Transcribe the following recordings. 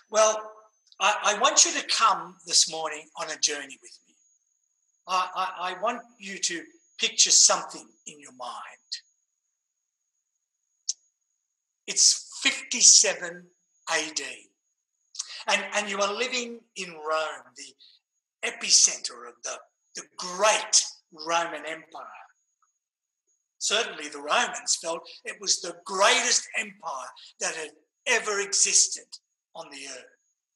Well, I want you to come this morning on a journey with me. I want you to picture something in your mind. It's 57 AD, and you are living in Rome, the epicenter of the great Roman Empire. Certainly the Romans felt it was the greatest empire that had ever existed on the earth.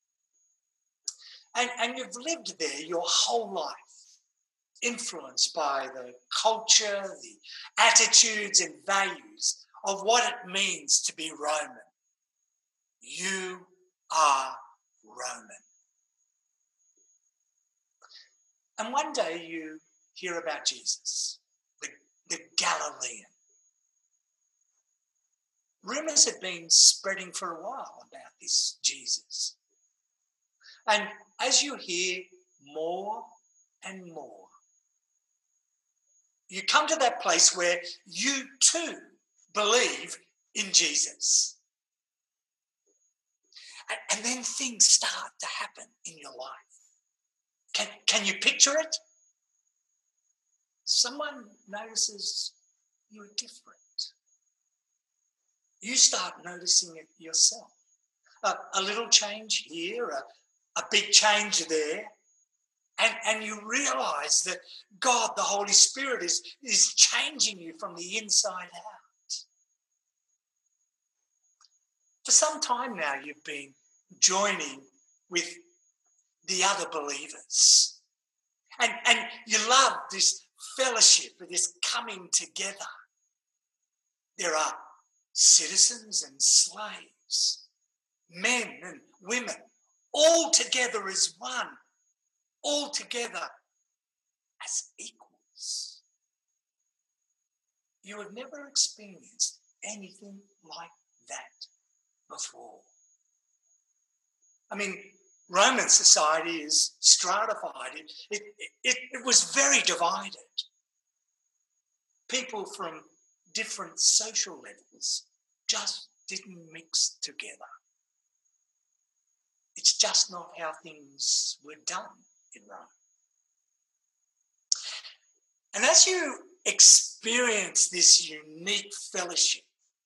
And you've lived there your whole life, influenced by the culture, the attitudes and values of what it means to be Roman. You are Roman. And one day you hear about Jesus, the Galilean. Rumours had been spreading for a while about this Jesus. And as you hear more and more, you come to that place where you too believe in Jesus. And then things start to happen in your life. Can you picture it? Someone notices you're different. You start noticing it yourself. A little change here, a big change there. And you realise that God, the Holy Spirit, is changing you from the inside out. For some time now, you've been joining with the other believers. And you love this fellowship, this coming together. There are citizens and slaves, men and women, all together as one, all together as equals. You have never experienced anything like that before. I mean, Roman society is stratified. It was very divided. People from different social levels just didn't mix together. It's just not how things were done in Rome. And as you experience this unique fellowship,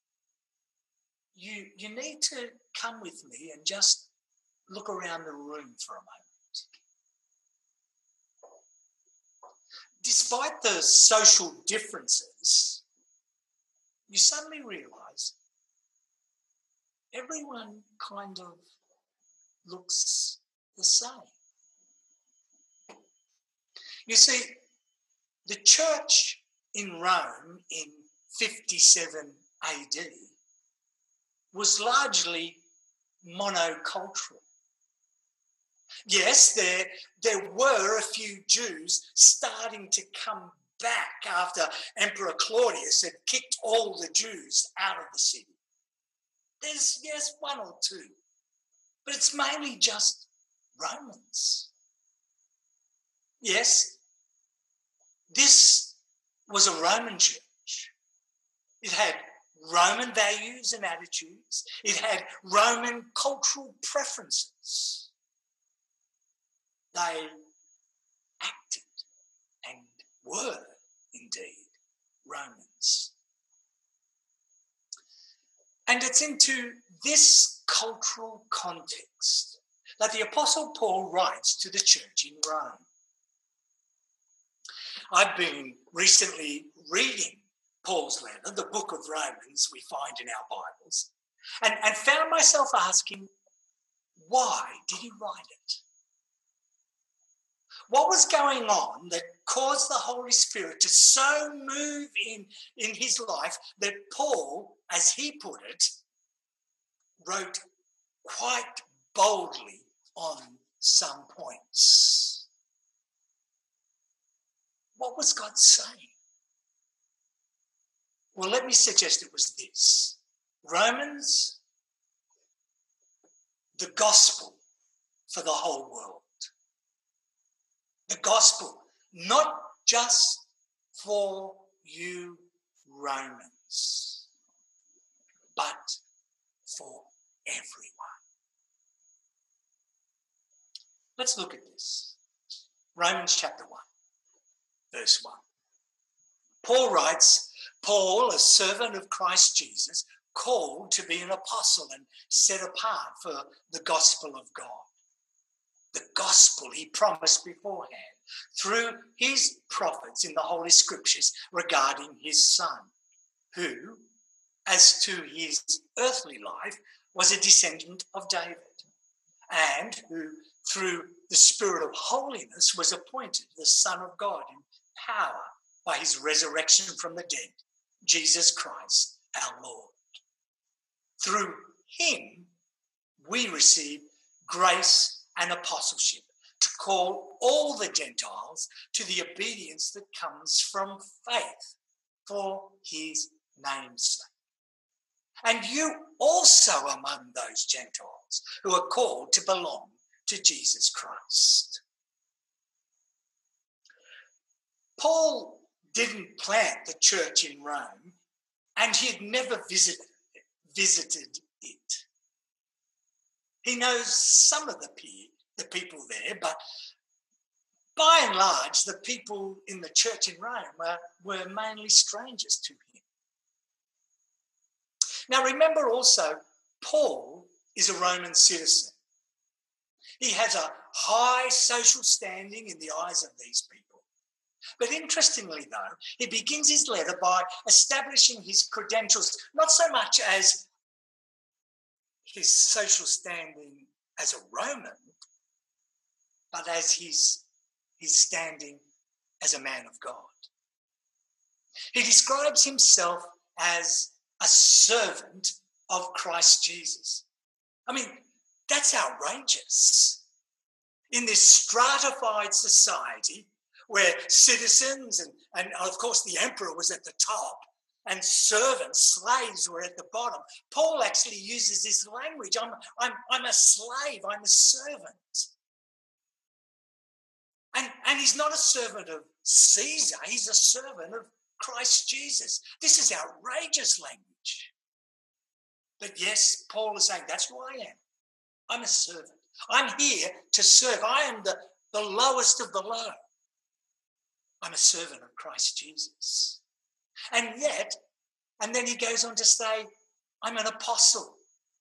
you need to come with me and just look around the room for a moment. Despite the social differences, you suddenly realise everyone kind of looks the same. You see, the church in Rome in 57 AD was largely monocultural. Yes, there were a few Jews starting to come back after Emperor Claudius had kicked all the Jews out of the city. There's, yes, one or two, but it's mainly just Romans. Yes, this was a Roman church. It had Roman values and attitudes. It had Roman cultural preferences. They acted and were indeed Romans. And it's into this cultural context that the Apostle Paul writes to the church in Rome. I've been recently reading Paul's letter, the book of Romans we find in our Bibles, and found myself asking, why did he write it? What was going on that caused the Holy Spirit to so move in his life that Paul, as he put it, wrote quite boldly on some points? What was God saying? Well, let me suggest it was this. Romans, the gospel for the whole world. The gospel, not just for you Romans, but for everyone. Let's look at this. Romans chapter 1, verse 1. Paul writes, Paul, a servant of Christ Jesus, called to be an apostle and set apart for the gospel of God. The gospel he promised beforehand through his prophets in the Holy Scriptures regarding his Son, who, as to his earthly life, was a descendant of David, and who, through the Spirit of holiness, was appointed the Son of God in power by his resurrection from the dead, Jesus Christ our Lord. Through him, we receive grace and apostleship to call all the Gentiles to the obedience that comes from faith for his name's sake. And you also among those Gentiles who are called to belong to Jesus Christ. Paul didn't plant the church in Rome, and he had never visited it. He knows some of the people there, but by and large, the people in the church in Rome were mainly strangers to him. Now remember also, Paul is a Roman citizen. He has a high social standing in the eyes of these people. But interestingly, though, he begins his letter by establishing his credentials, not so much as his social standing as a Roman, but as his standing as a man of God. He describes himself as a servant of Christ Jesus. I mean, that's outrageous. In this stratified society where citizens and of course the emperor was at the top and servants, slaves were at the bottom, Paul actually uses this language. I'm a slave, I'm a servant. And he's not a servant of Caesar, he's a servant of Christ Jesus. This is outrageous language. But yes, Paul is saying, that's who I am. I'm a servant. I'm here to serve. I am the lowest of the low. I'm a servant of Christ Jesus. And then he goes on to say, I'm an apostle.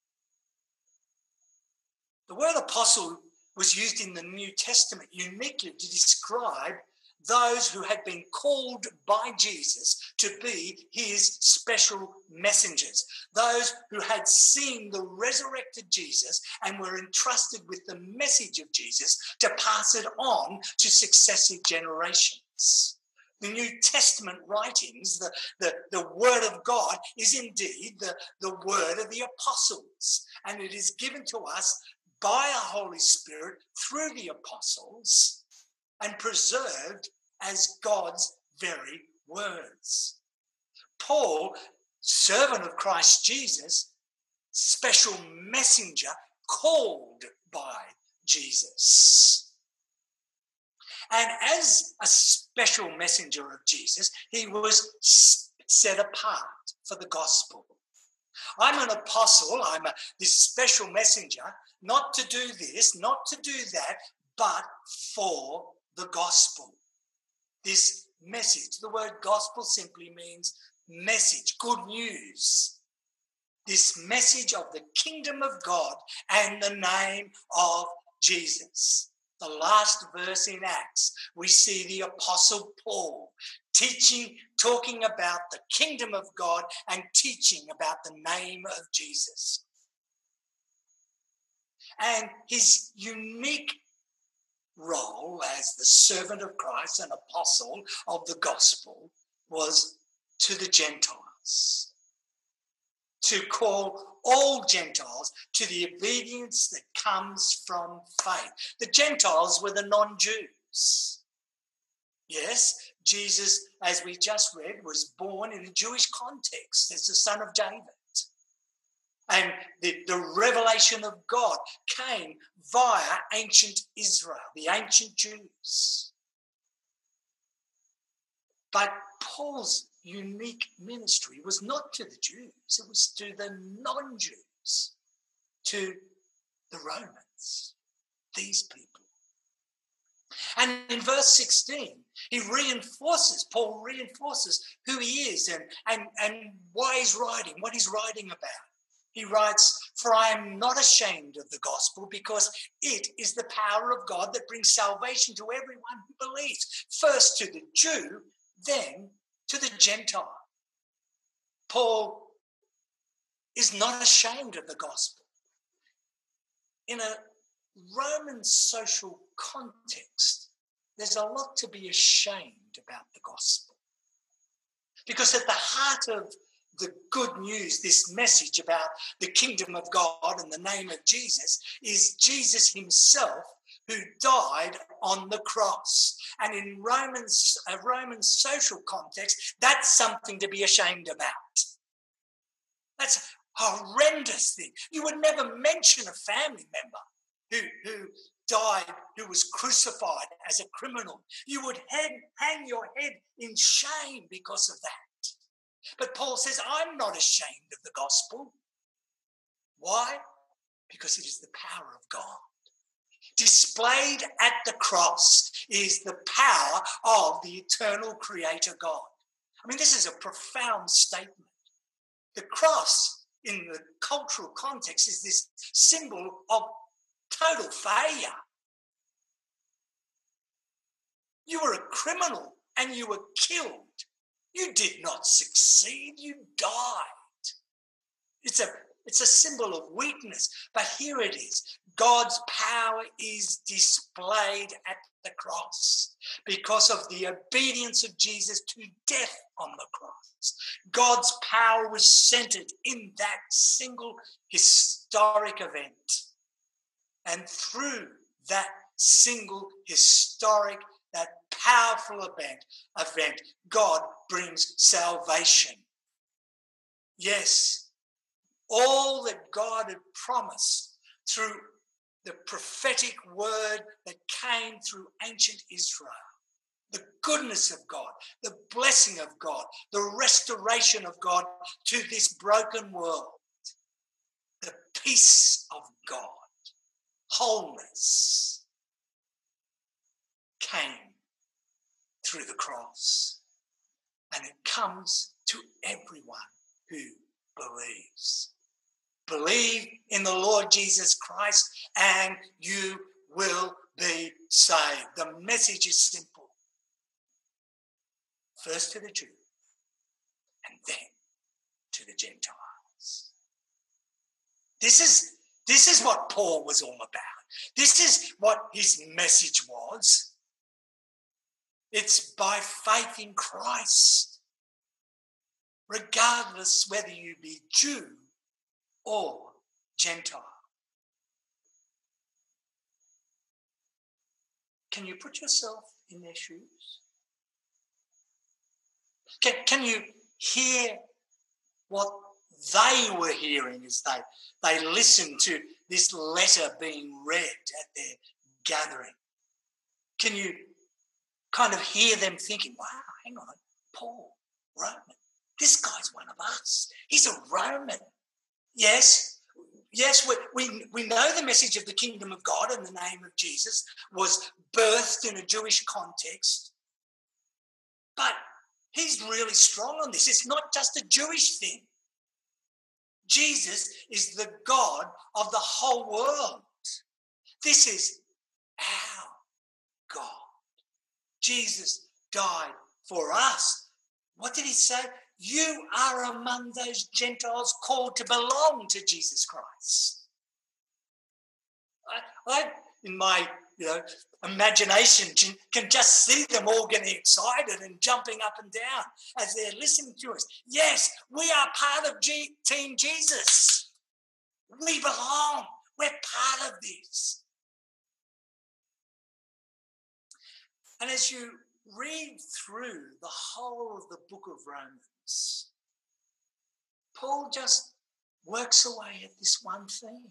The word apostle was used in the New Testament uniquely to describe those who had been called by Jesus to be his special messengers, those who had seen the resurrected Jesus and were entrusted with the message of Jesus to pass it on to successive generations. The New Testament writings, the word of God is indeed the word of the apostles, and it is given to us by a Holy Spirit through the apostles and preserved as God's very words. Paul, servant of Christ Jesus, special messenger called by Jesus. And as a special messenger of Jesus, he was set apart for the gospel. I'm an apostle, this special messenger, not to do this, not to do that, but for the gospel. This message, the word gospel simply means message, good news. This message of the kingdom of God and the name of Jesus. The last verse in Acts, we see the Apostle Paul talking about the kingdom of God and teaching about the name of Jesus. And his unique role as the servant of Christ and apostle of the gospel was to the Gentiles, to call all Gentiles to the obedience that comes from faith. The Gentiles were the non-Jews. Yes, Jesus, as we just read, was born in a Jewish context as the son of David. And the revelation of God came via ancient Israel, the ancient Jews. But Paul's unique ministry was not to the Jews, it was to the non-Jews, to the Romans, these people. And in verse 16, Paul reinforces who he is and why he's writing, what he's writing about. He writes, "For I am not ashamed of the gospel, because it is the power of God that brings salvation to everyone who believes, first to the Jew, then to the Gentile." Paul is not ashamed of the gospel. In a Roman social context, there's a lot to be ashamed about the gospel. Because at the heart of the good news, this message about the kingdom of God and the name of Jesus, is Jesus himself, who died on the cross. And in a Roman social context, that's something to be ashamed about. That's a horrendous thing. You would never mention a family member who died, who was crucified as a criminal. You would hang your head in shame because of that. But Paul says, I'm not ashamed of the gospel. Why? Because it is the power of God. Displayed at the cross is the power of the eternal creator God. I mean, this is a profound statement. The cross, in the cultural context, is this symbol of total failure. You were a criminal and you were killed. You did not succeed. You died. It's a symbol of weakness. But here it is. God's power is displayed at the cross because of the obedience of Jesus to death on the cross. God's power was centered in that single historic event. And through that single historic, that powerful event, God brings salvation. Yes, all that God had promised through the prophetic word that came through ancient Israel, the goodness of God, the blessing of God, the restoration of God to this broken world, the peace of God, wholeness came through the cross. And it comes to everyone who believes. Believe in the Lord Jesus Christ and you will be saved. The message is simple. First to the Jew and then to the Gentiles. This is what Paul was all about. This is what his message was. It's by faith in Christ, regardless whether you be Jew or Gentile. Can you put yourself in their shoes? Can you hear what they were hearing as they listened to this letter being read at their gathering? Can you kind of hear them thinking, wow, hang on, Paul, Roman, this guy's one of us. He's a Roman. Yes, we know the message of the kingdom of God in the name of Jesus was birthed in a Jewish context, but he's really strong on this. It's not just a Jewish thing. Jesus is the God of the whole world. This is our God. Jesus died for us. What did he say? You are among those Gentiles called to belong to Jesus Christ. I in my imagination, can just see them all getting excited and jumping up and down as they're listening to us. Yes, we are part of Team Jesus. We belong. We're part of this. And as you read through the whole of the book of Romans, Paul just works away at this one theme.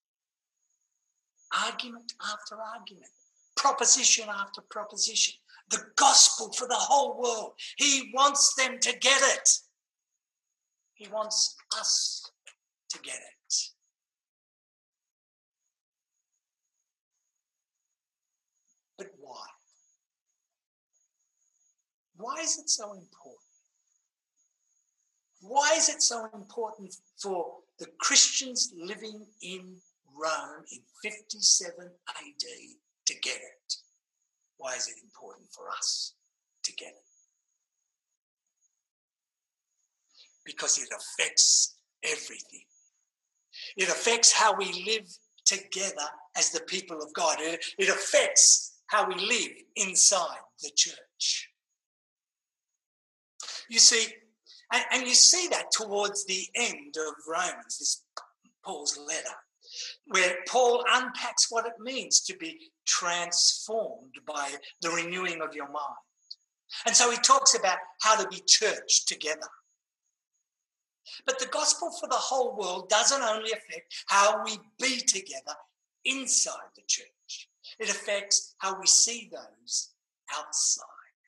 Argument after argument, proposition after proposition, the gospel for the whole world. He wants them to get it. He wants us to get it. But why? why is it so important? Why is it so important for the Christians living in Rome in 57 AD to get it? Why is it important for us to get it? Because it affects everything. It affects how we live together as the people of God. It affects how we live inside the church. You see, and you see that towards the end of Romans, this Paul's letter, where Paul unpacks what it means to be transformed by the renewing of your mind. And so he talks about how to be church together. But the gospel for the whole world doesn't only affect how we be together inside the church. It affects how we see those outside.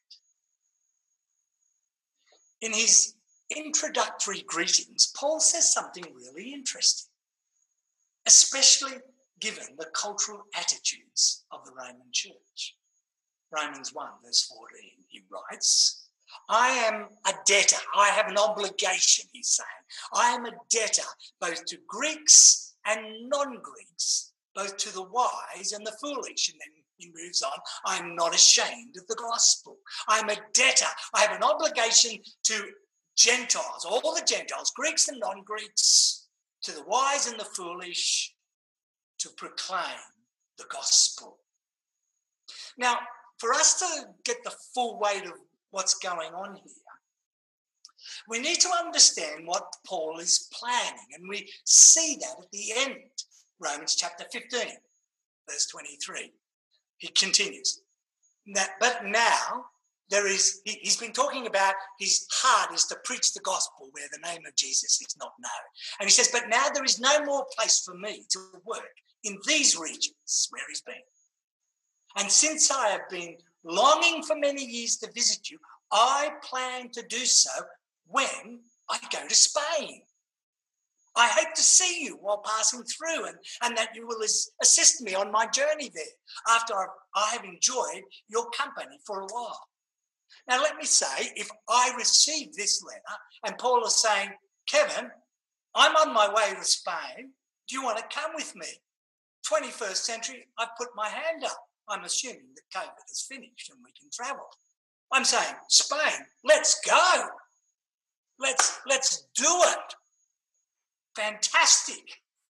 In his introductory greetings, Paul says something really interesting, especially given the cultural attitudes of the Roman church. Romans 1 verse 14, he writes, I am a debtor. I have an obligation, he's saying. I am a debtor both to Greeks and non-Greeks, both to the wise and the foolish. And then he moves on, I am not ashamed of the gospel. I am a debtor. I have an obligation to Gentiles, all the Gentiles, Greeks and non-Greeks, to the wise and the foolish, to proclaim the gospel. Now, for us to get the full weight of what's going on here, we need to understand what Paul is planning, and we see that at the end, Romans chapter 15, verse 23. He continues, but now he's been talking about his heart is to preach the gospel where the name of Jesus is not known. And he says, but now there is no more place for me to work in these regions where he's been. And since I have been longing for many years to visit you, I plan to do so when I go to Spain. I hope to see you while passing through and that you will assist me on my journey there after I have enjoyed your company for a while. Now, let me say, if I receive this letter and Paul is saying, Kevin, I'm on my way to Spain. Do you want to come with me? 21st century, I put my hand up. I'm assuming that COVID is finished and we can travel. I'm saying, Spain, let's go. Let's do it. Fantastic.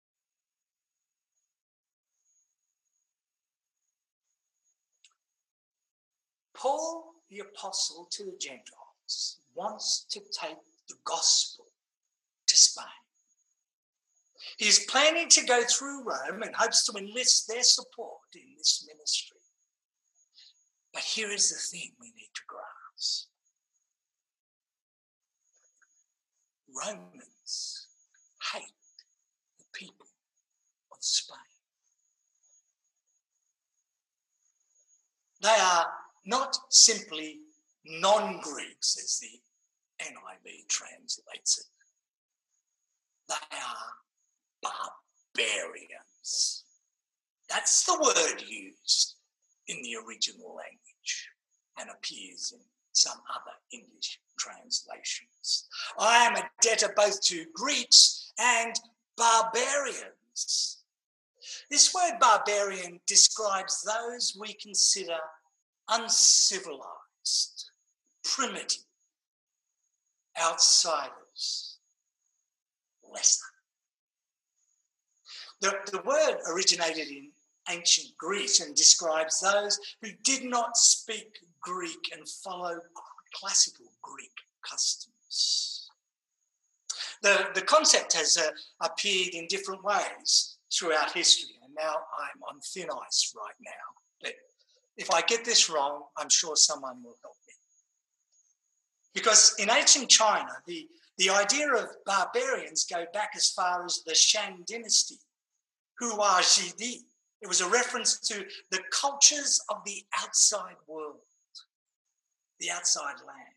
Paul, the apostle to the Gentiles, wants to take the gospel to Spain. He is planning to go through Rome and hopes to enlist their support in this ministry. But here is the thing we need to grasp. Romans hate the people of Spain. They are not simply non-Greeks, as the NIV translates it. They are barbarians. That's the word used in the original language and appears in some other English translations. I am a debtor both to Greeks and barbarians. This word barbarian describes those we consider uncivilized, primitive, outsiders, lesser. The word originated in ancient Greece and describes those who did not speak Greek and follow classical Greek customs. The concept has appeared in different ways throughout history, and now I'm on thin ice right now. But if I get this wrong, I'm sure someone will help me. Because in ancient China, the idea of barbarians go back as far as the Shang dynasty, Hua Jidi. It was a reference to the cultures of the outside world, the outside land.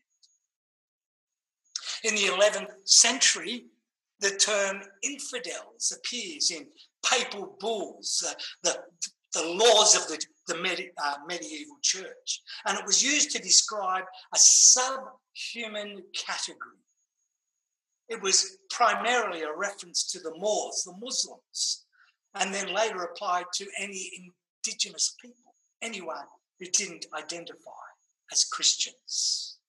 In the 11th century, the term infidels appears in papal bulls, the laws of the medieval church. And it was used to describe a subhuman category. It was primarily a reference to the Moors, the Muslims, and then later applied to any indigenous people, anyone who didn't identify as Christians.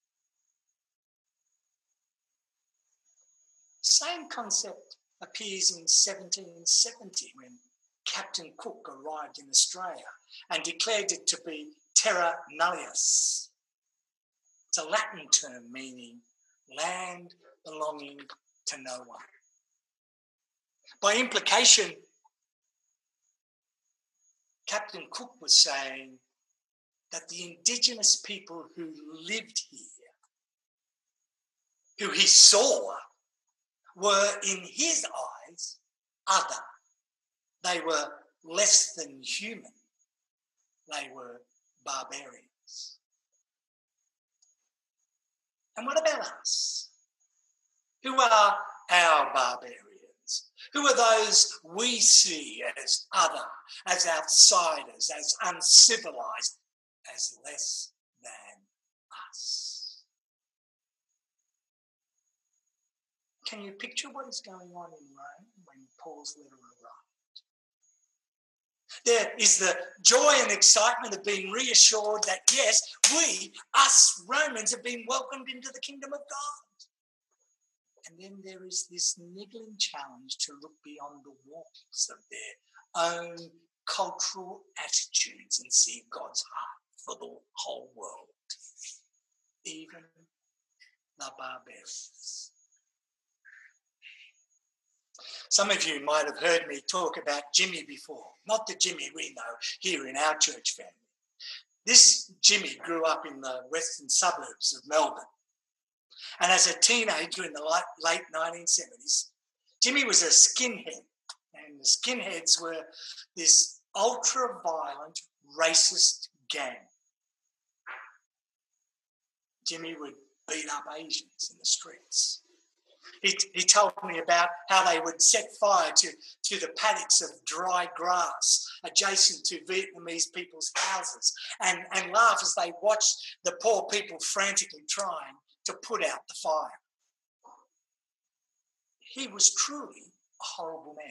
Same concept appears in 1770 when Captain Cook arrived in Australia and declared it to be terra nullius. It's a Latin term meaning land belonging to no one. By implication, Captain Cook was saying that the indigenous people who lived here, who he saw, were in his eyes other. They were less than human. They were barbarians. And what about us? Who are our barbarians? Who are those we see as other, as outsiders, as uncivilized, as less than us? Can you picture what is going on in Rome when Paul's letter arrived? There is the joy and excitement of being reassured that, yes, we, us Romans, have been welcomed into the kingdom of God. And then there is this niggling challenge to look beyond the walls of their own cultural attitudes and see God's heart for the whole world, even the barbarians. Some of you might have heard me talk about Jimmy before, not the Jimmy we know here in our church family. This Jimmy grew up in the western suburbs of Melbourne. And as a teenager in the late 1970s, Jimmy was a skinhead. And the skinheads were this ultra-violent, racist gang. Jimmy would beat up Asians in the streets. He told me about how they would set fire to the paddocks of dry grass adjacent to Vietnamese people's houses and laugh as they watched the poor people frantically trying to put out the fire. He was truly a horrible man.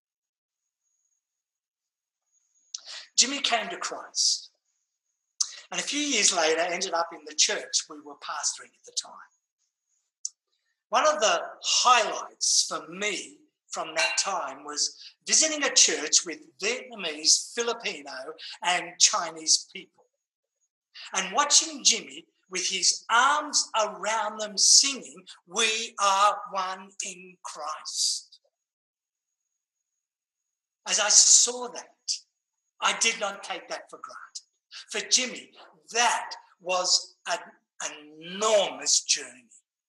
Jimmy came to Christ, and a few years later ended up in the church we were pastoring at the time. One of the highlights for me from that time was visiting a church with Vietnamese, Filipino, and Chinese people, and watching Jimmy with his arms around them singing, "We are one in Christ." As I saw that, I did not take that for granted. For Jimmy, that was an enormous journey.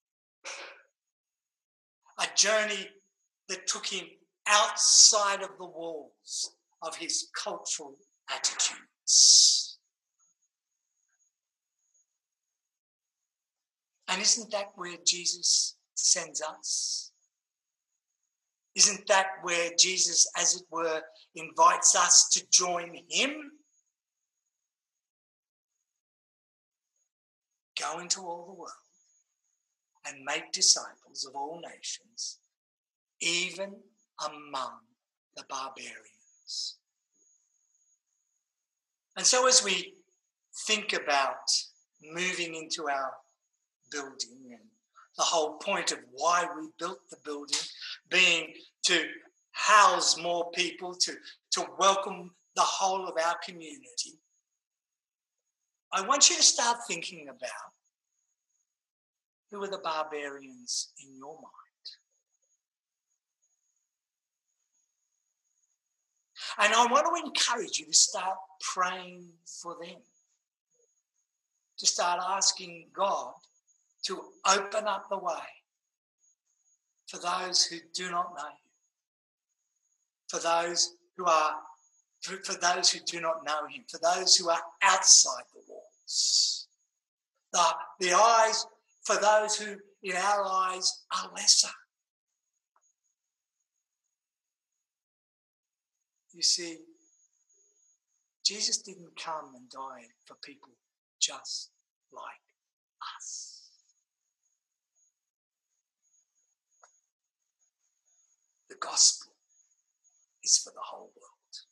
A journey that took him outside of the walls of his cultural attitudes. And isn't that where Jesus sends us? Isn't that where Jesus, as it were, invites us to join him? Go into all the world and make disciples of all nations, even among the barbarians. And so as we think about moving into our building, and the whole point of why we built the building being to house more people, to welcome the whole of our community, I want you to start thinking about who are the barbarians in your mind. And I want to encourage you to start praying for them, to start asking God to open up the way for those who do not know you, for those who do not know him, for those who are outside the walls. The eyes for those who, in our eyes, are lesser. You see, Jesus didn't come and die for people just like us. The gospel is for the whole world.